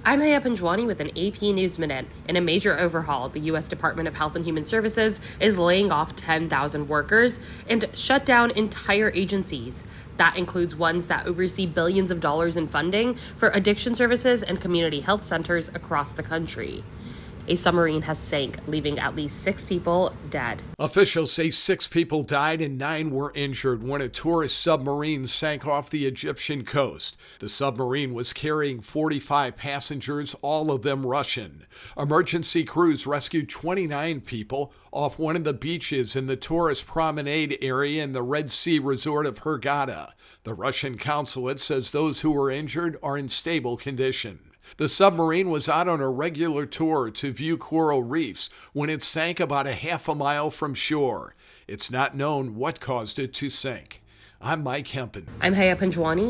I'm Haya Panjwani with an AP News Minute. In a major overhaul, the U.S. Department of Health and Human Services is laying off 10,000 workers and shut down entire agencies. That includes ones that oversee billions of dollars in funding for addiction services and community health centers across the country. A submarine has sank, leaving at least 6 people dead. Officials say 6 people died and 9 were injured when a tourist submarine sank off the Egyptian coast. The submarine was carrying 45 passengers, all of them Russian. Emergency crews rescued 29 people off one of the beaches in the tourist promenade area in the Red Sea resort of Hurghada. The Russian consulate says those who were injured are in stable condition. The submarine was out on a regular tour to view coral reefs when it sank about a half a mile from shore. It's not known what caused it to sink. I'm Mike Hempen. I'm Haya Panjwani.